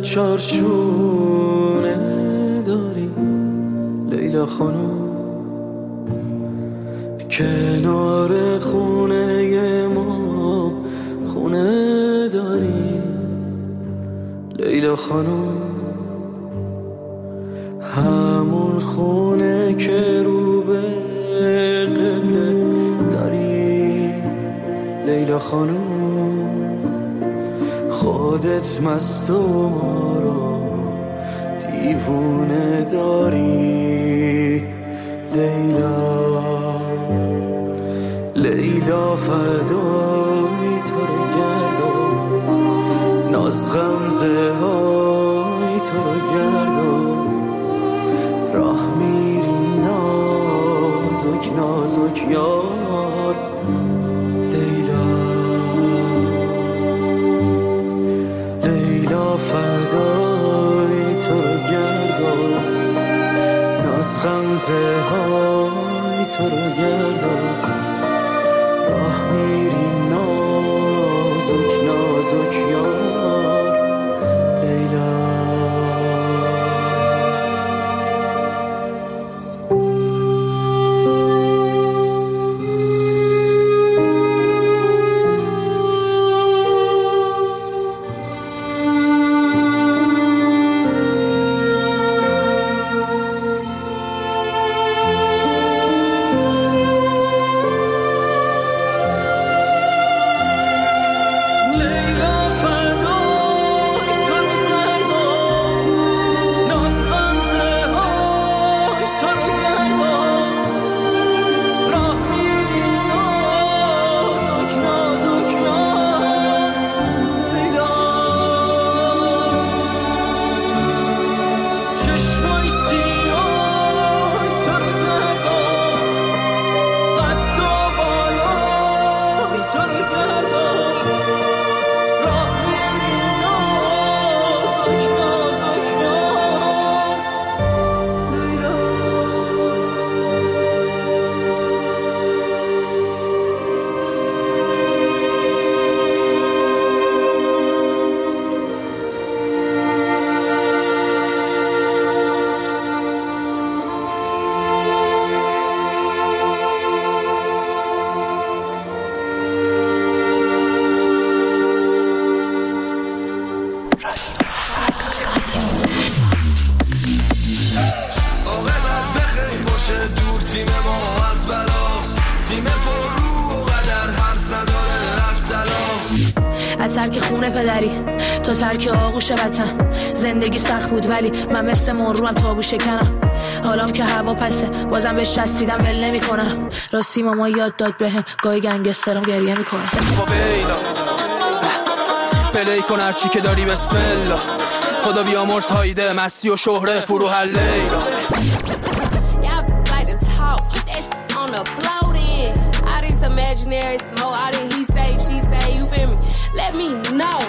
چارچونه داری لیلا خانم، کنار خونه ما خونه داری لیلا خانم، همون خونه که رو به قبله داری لیلا خانم، خودت مست و ما رو دیوونه داری لیلا، لیلا فدای تو رو گردم، ناز غمزه های تو رو گردم، راه میری نازک نازک یار لیلا، لیلا فدای تو رو گردم، ناز غمزه های تو رو گردم، راه میری نازک نازک یار لیلا. ترک خونه پدری تا ترک آغوش وطن، زندگی سخت بود ولی من مثل مروم تابو شکنم، حالام که هوا پسه بازم بهش چسبیدم ول نمی کنم، راستی ماما یاد داد بهم گاهی گنگسترم گریه میکنم. پلی کن هرچی که داری بسم الله، خدا بیامرز هایده مستی و شهره فروح لیلا. Imaginary smoke, all that he say, she say, you feel me? Let me know.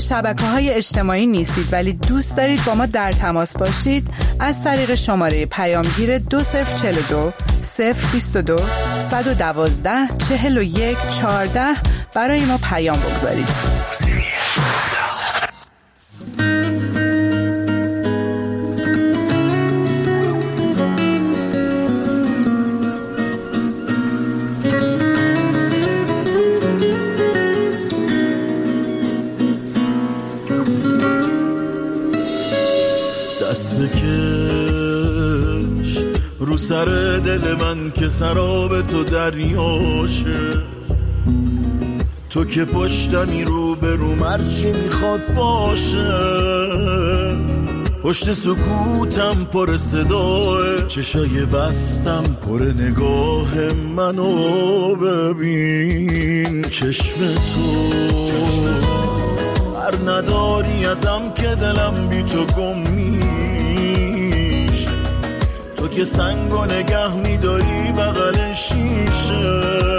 شبکه‌های اجتماعی نیستید ولی دوست دارید با ما در تماس باشید، از طریق شماره پیامگیر 2042 022 112 41 14 برای ما پیام بگذارید. دست بکش رو سر دل من که سراب تو دریاشه، تو که پشتمی رو به رو مرچی میخواد باشه، پشت سکوتم پر صداه، چشای بستم پر نگاه منو ببین، چشم تو هر نداری ازم که دلم بی تو گم میشه، تو که سنگو نگه میداری بغل شیشه،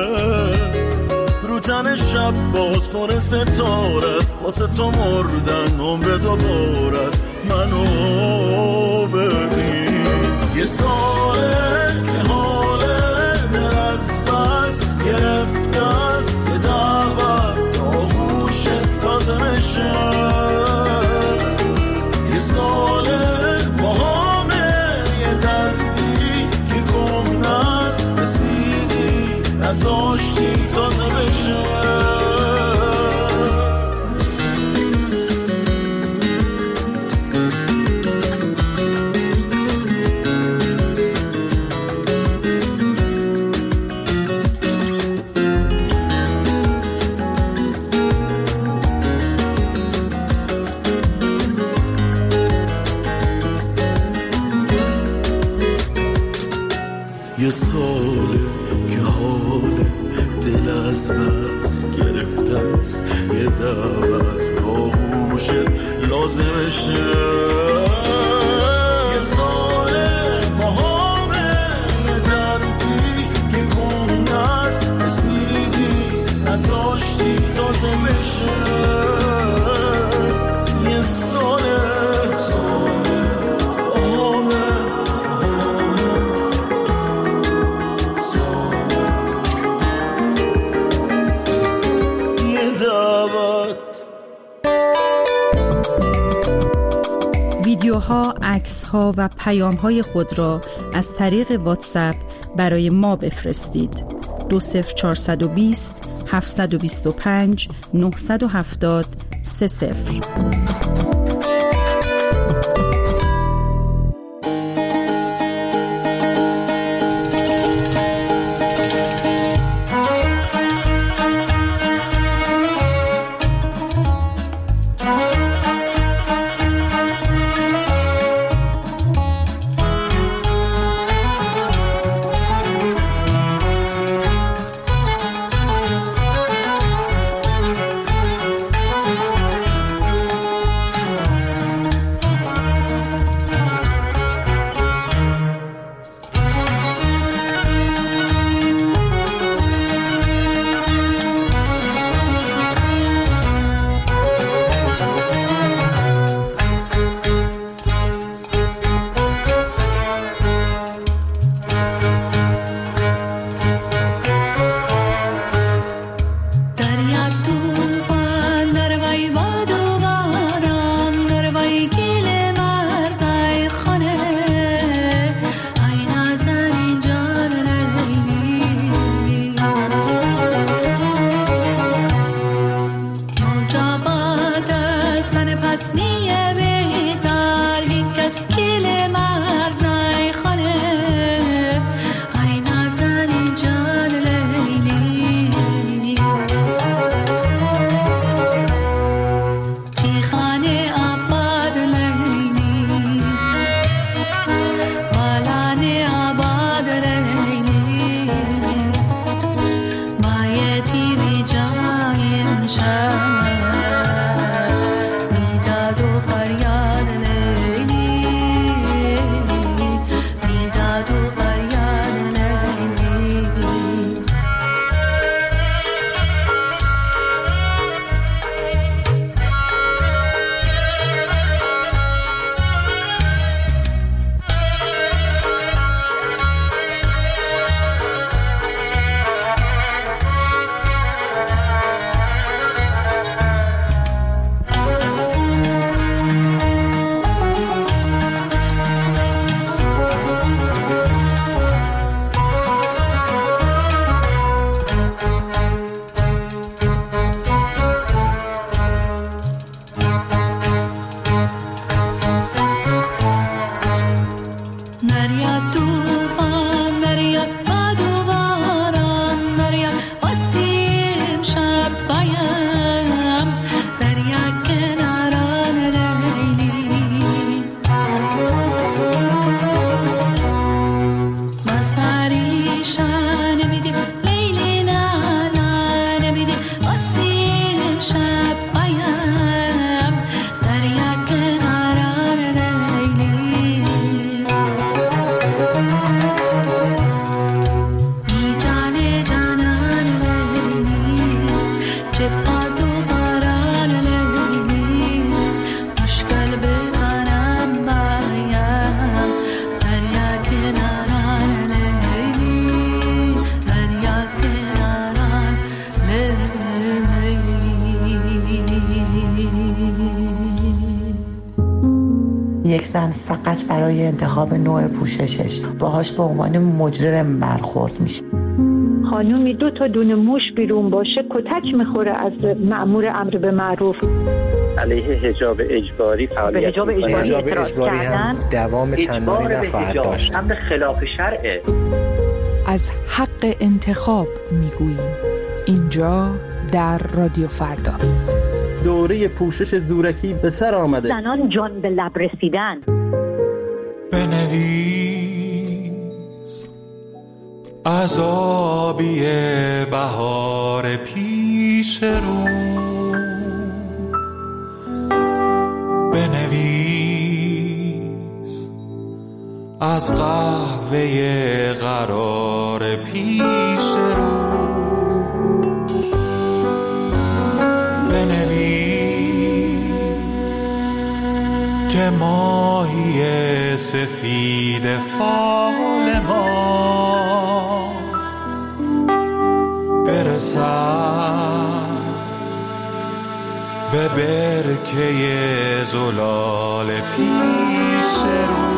رو تن شب باز پر ستاره است، واسه تو مردن عمر دوباره است، منو ببین. یه ساله که حاله دل از بس گرفته است، یه دعوت آغوشت لازمشه، یه ساله با همه یه دردی که گم نست، رسیدی نزاشتی تازه بشه. یه ساله که حال دل از بس گرفته است، یه دعوت با گوشت لازمشه، یه ساله با همه یه دردی که گم نست، رسیدی نزاشتی تازه بشه، یه ساله ویدیوها، عکس‌ها و پیام‌های خود را از طریق واتساپ برای ما بفرستید. 20420 725 970 30. دریا توفان، دریا باد و باران، دریا واسیم شب بایم، دریا کناران لیلی. باز پریشان نمیدی لیلی، نه نه نمیدی واسیم شب بایم، دریا کناران لیلی. ای جان جانان لیلی، چه باد و باران لیلی، مشکل بتانم بایم، دریا کناران لیلی، دریا کناران لیلی. یک زن فقط برای انتخاب نوع پوششش باهاش به عنوان مجرم برخورد میشه. خانومی 2 تا دونه موش بیرون باشه کتک میخوره از مأمور امر به معروف. علیه حجاب اجباری فعالیت حجاب اجباری هم دوام چندانی نخواهد داشت. امر خلاف شرعه. از حق انتخاب میگوییم اینجا در رادیو فردا. دوره پوشش زورکی به سر آمده. زنان جان به لب رسیدن. بنویس عذابی بهار پیش رو، بنویس از قهوه قرار پیش رو، بنویس که ماهی سفید فال ما برسد به برکه زلال پیش رو.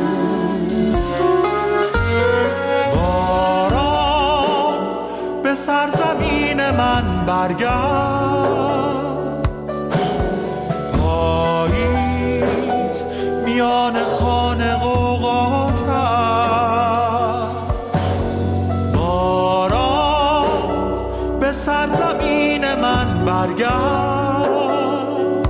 باران به سرزمین من برگرد، پاییز میان خانه غوغا کرد. باران به سرزمین من برگرد،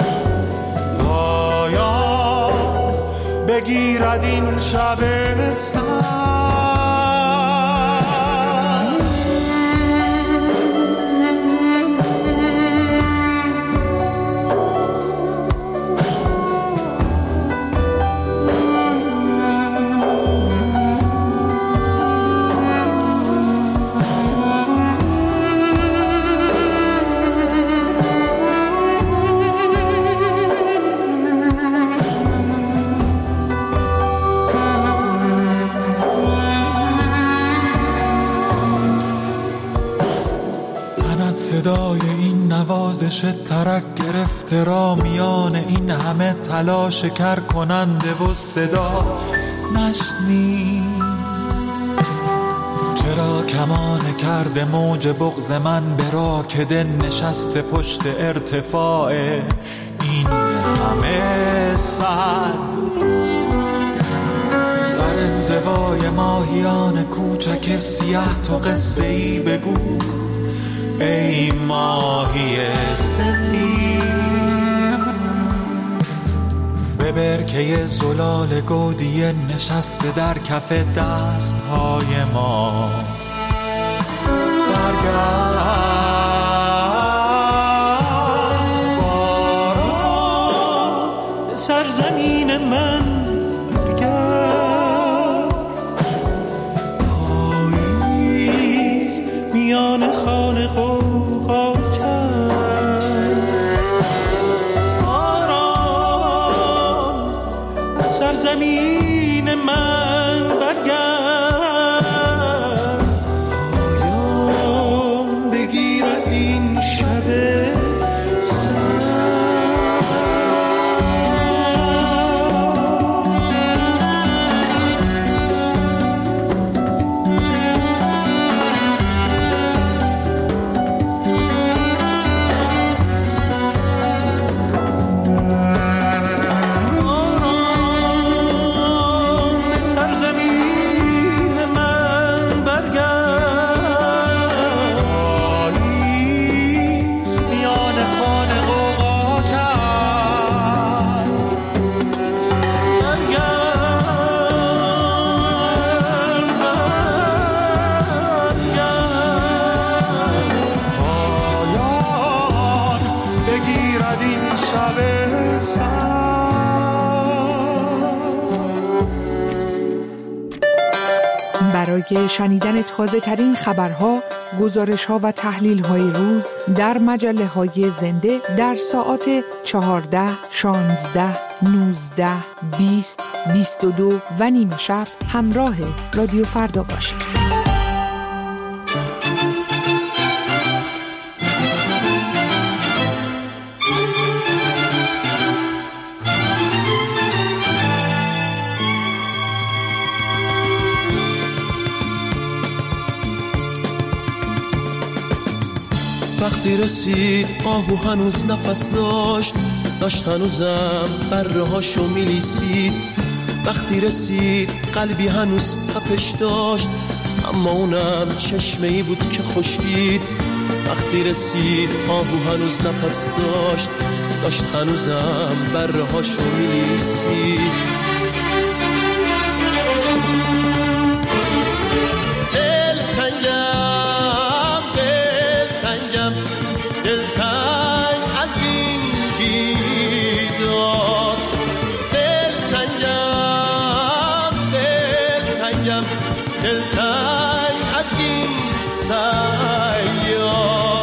پایان بگیرد این شب سر. صدای این نوازش ترک گرفته را میان این همه تلاش کر کننده و صدا نشنی. چرا کمان کرده موج بغض من به راکده نشسته پشت ارتفاع این همه صد؟ در انزوای ماهیان کوچک سیاه تو قصه ای بگو ای ماهی سفید، به برکه زلال گودیه نشسته در کف دستهای ما برگرد. باران به سرزمین من برگرد، پاییز میان خانه غوغا کرد. باران به سرزمین من برگرد، پایان بگیر برای شنیدن تازه ترین خبرها، گزارش‌ها و تحلیل‌های روز در مجله‌های زنده در ساعات 14، 16، 19، 20، 22 و نیم شب همراه رادیو فردا باشید. وقتی رسید آهو هنوز نفس داشت هنوزم بره هاشو میلیسید. وقتی رسید قلبی هنوز تپش داشت، اما اونم چشمه‌ای بود که خشکید. وقتی رسید آهو هنوز نفس داشت هنوزم بره هاشو میلیسید. دلتنگ از این بیداد، دلتنگ از این صیاد.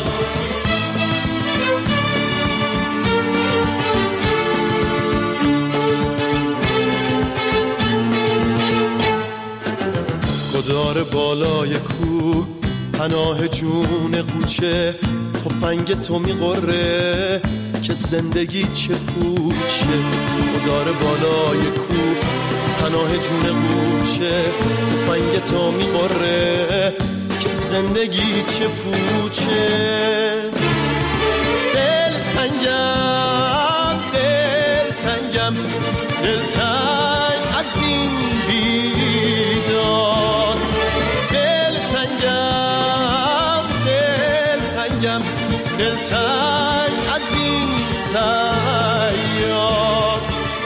گدار بالای کوه پناه جون قوچه، تفنگ تو میقره که زندگی چه پوچه. گدار بالای کوه پناه جون قوچه، تفنگ تو میقره که زندگی چه پوچه. دلتنگ از این بیداد، دلتنگ از این صیاد.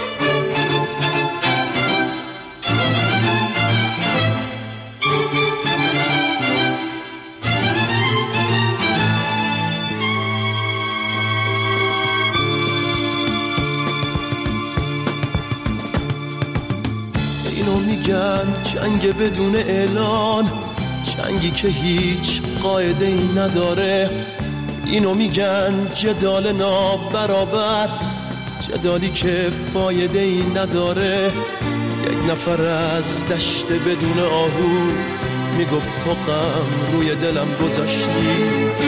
اینو میگن جنگ بدون اعلان، جنگی که هیچ قاعده ای نداره. اینو میگن جدال نابرابر، جدالی که فایده ای نداره. یک نفر از دشت بدون آهو میگفت تو غم روی دلم گذاشتی.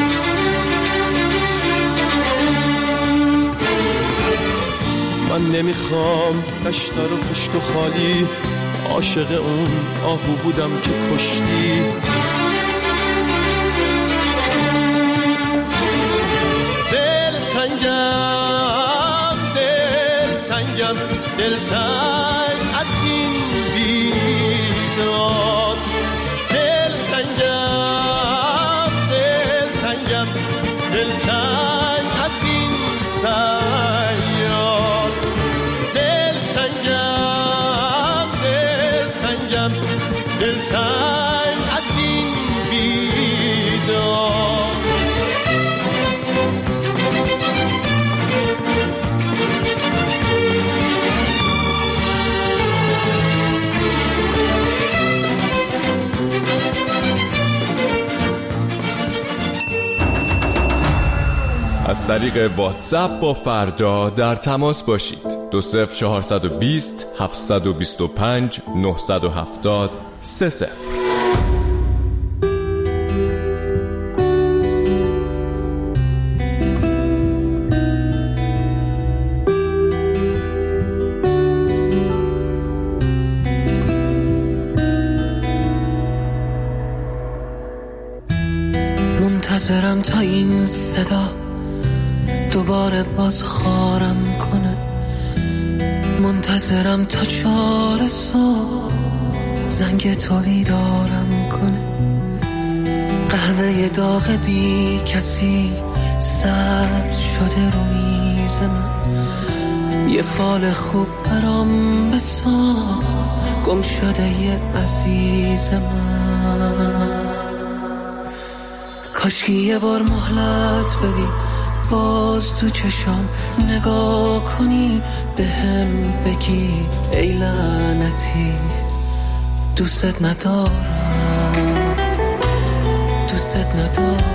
من نمیخوام دشت رو خشک و خالی، عاشق اون آهو بودم که کشتی. دلتنگ از این بیداد، دلتنگ از این صیاد. دلتنگ از این بیداد. از طریق واتساپ با فردا در تماس باشید. 20420 725 970 30. منتظرم تا این صدا دوباره باز خارم کنه، منتظرم تا 4 صبح زنگ تو بیدارم کنه. قهوه داغ بی کسی سرد شده رو میز من، یه فال خوب برام بساز گم شده یه عزیز من. کاشکی یه بار مهلت بدی، باز تو چشام نگاه کنی، به هم بگی ای لعنتی دوست ندارم، دوست ندارم.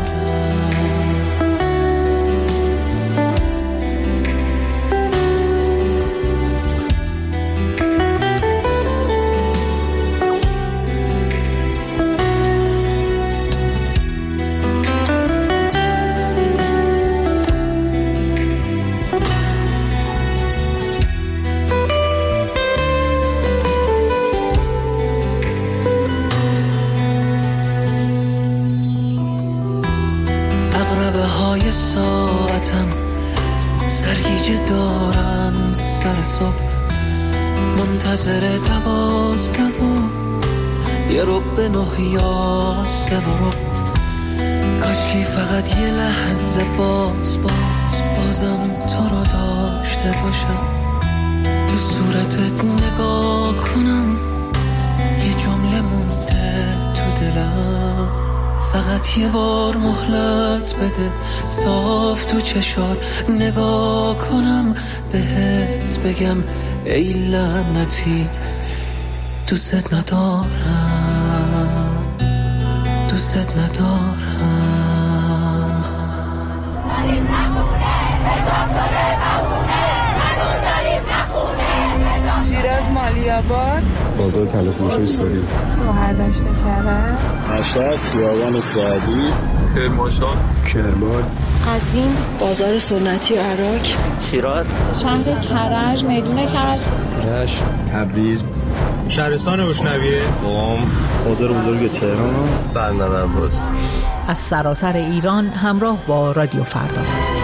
ساعتم سرگیجه دارن سر صبح، منتظر 12 یه رب 9 یا 3 رب. کاشکی فقط یه لحظه بازم تو رو داشته باشم، تو صورتت نگاه کنم، یه جمله مونده تو دلم. فقط یه بار مهلت بده، صاف تو چشات نگاه کنم، بهت بگم ای لعنتی دوست ندارم، دوست ندارم. شیراز مالی‌آباد، بازار تلفروشی سوری، مهردشت کرد، مشهد خیابان سعدی، کرمانشاه، کرمان، قزوین، بازار سنتی و عراق، شیراز، شهر کرج، میدون کرج، رشت، تبریز، شهرستان بوشنویه، قم، بازار بزرگ تهران، بندر عباس. از سراسر ایران همراه با رادیو فردا.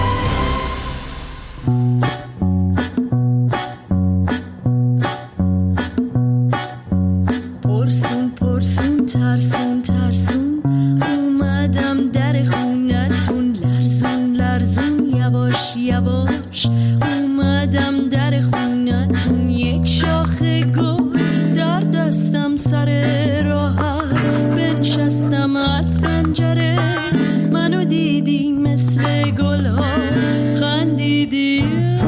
پرسون ترسون اومدم در خونتون، لرزون یواش اومدم در خونتون، یک شاخه گل در دستم سر راه، بنشستم از پنجره، منو دیدی مثل گل‌ها خندیدی،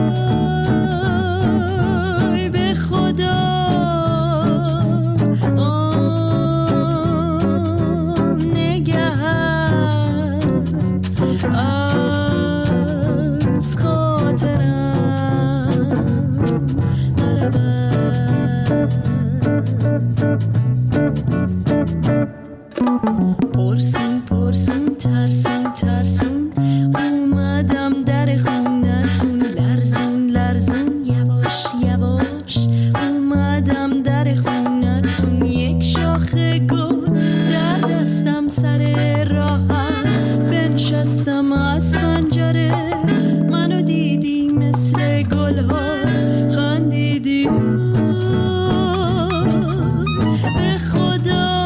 به خدا پرسون ترسون اومدم در خونتون، لرزون یواش اومدم در خونتون، یک شاخه گل در دستم سر راه، بنشستم از پنجره، منو دیدی مثل گل‌ها خندیدی، به خدا